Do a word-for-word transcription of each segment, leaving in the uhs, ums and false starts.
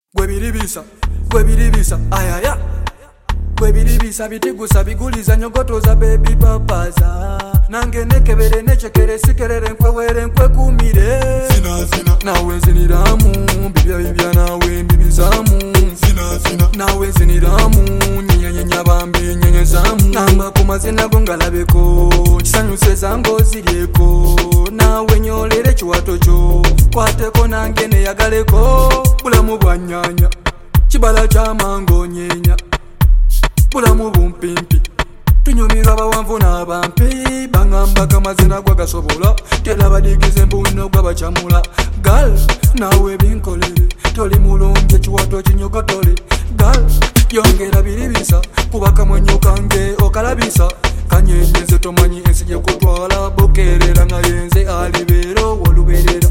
Gwe biribisa, gwe biribisa, ayaya. Gwe biribisa bitigusa biguliza nyogotoza baby papaza. Nange nekebere nechekere sikerere nkwewere nkwekuumire. Zina zina nawe nziniramu bibya bibya nawe mbibizamu. Zina zina nawe nziniramu nyinya nyinya bambi nyenyezamu. Namba ku mazina go ngalabeko kisanyuse zango ziryeko. Nawe nyolere kiwato kyo kwateko nange neyagaleko. Bulamu bwa nyanya kibala kya mango nyenya. Bulamu bumpimpi tunyumirwa abawanvu n'abampi. Bangamba kamazina gwa gasobola tera badigize mbuno gwabacamula. Gal nawe binkolere toli mulungi ekiwato kinyogotole. Gal yongera biribisa kuba kamwenyo kange okalabisa. Kanyenyeze tomanyi ensi gye kutwala bokerera nga yenze alibeero woluberera.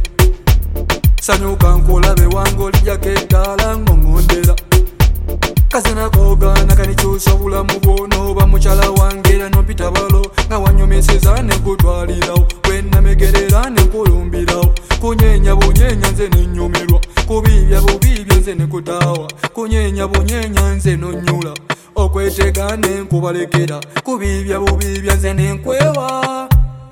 Sanyuka nkulabe wange olijjako eddala ngongondera. Kazina kogana kanikyusa obulamu bwo n'oba mukyala wange era n'ompita balo nga wanyomeseza ne nkutwalirawo. Wennamegerera ne nkulumbirawo. Kunyenya bunyenya nze nenyumirwa. Kubibya bubibya nze ne kutaawa. Kunyenya bunyenya nze nonyula. Okwetega ne nkubalekera. Kubibya bubibya nze ne nkwewa.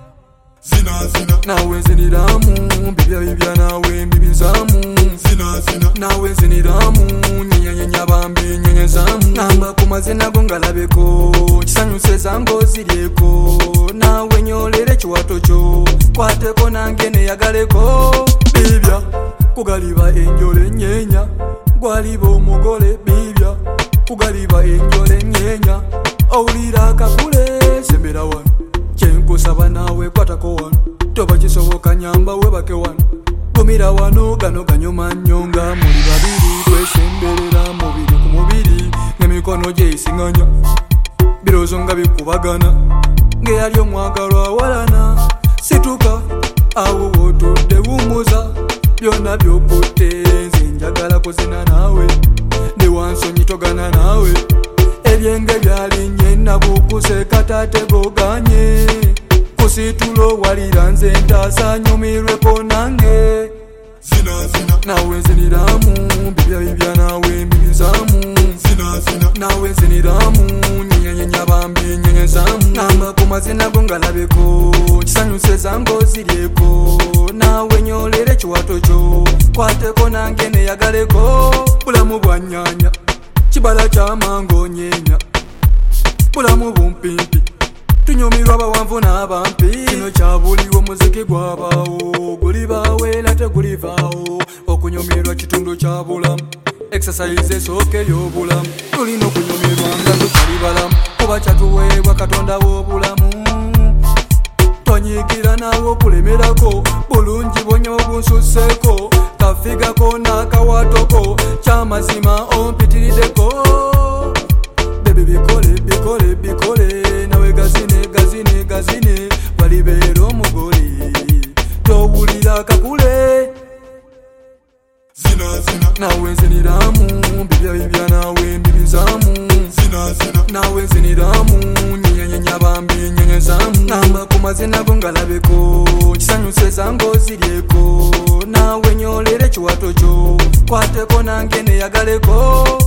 Zina zina nawe nziniramu bibya bibya nawe mbibizamu. Zina zina nawe nziniramu nyinya nyinya bambi nyenyezamu. Namba ku mazina go ngalabeko kisanyuse zango ziryeko. Nawe nyolere kiwato kyo kwateko nange neyagaleko. Bibya kugaliba enjole nyenya gwaliba omugole. Bibya kugaliba enjole nyenya owulira akakule sembera wano. Kyenkusaba nawe kwatako wano toba kisoboka nyamba webake wano. Gumira wano gano ganyuma nyonga muli babiri twesemberera mubiri ku mubiri n'emikono gye isinganya. Birowoozo nga bikubagana ng'eyali omwagalwa awalana. Situka awo wotudde wumuza byonna byokutte nze njagala kuzina naawe ne wansonyi togana naawe. Ebyenge byalinnye nabukuse katate goganye. Kusitulo walira nze ntaasa nyumirweko nange. Zina zina nawe nziniramu bibya bibya nawe mbibizamu. Zina zina nawe nziniramu nyinya nyinya bambi nyenyezamu. Namba ku mazina go ngalabeko kisanyuse zango ziryeko. Nawe nyolere kiwato kyo kwateko nange neyagaleko. Bulamu bwa nyanya kibala kya mango nyenya. Bulamu bumpimpi tunyumirwa abawanvu n'abampi. Kino kyabuliwo muziki gwabaawo gulibaawo era tegulivaawo. Okunyumirwa kitundu kya bulamu exercise esooka ey'obulamu. Tulina okunyumirwa nga tukali balamu kuba kyatuweebwa Katonda w'obulamu. Twanyiikira naawe okulemerako bulungi bwonya obunsuseeko. Kafigako n'akawatoko kyamazima ompitiriddeko. Bebe bikole bikole bikole nawe gazine gazine gazine walibeera omugole towulira kakule. Zina zina nawe nziniramu bibya bibya nawe mbibizamu. Zina zina nawe nziniramu nyinya nyinya bambi nyenyezamu. Namba ku mazina go ngalabeko kisanyuse zango ziryeko. Nawe nyolere kiwato kyo kwateko nange neyagaleko.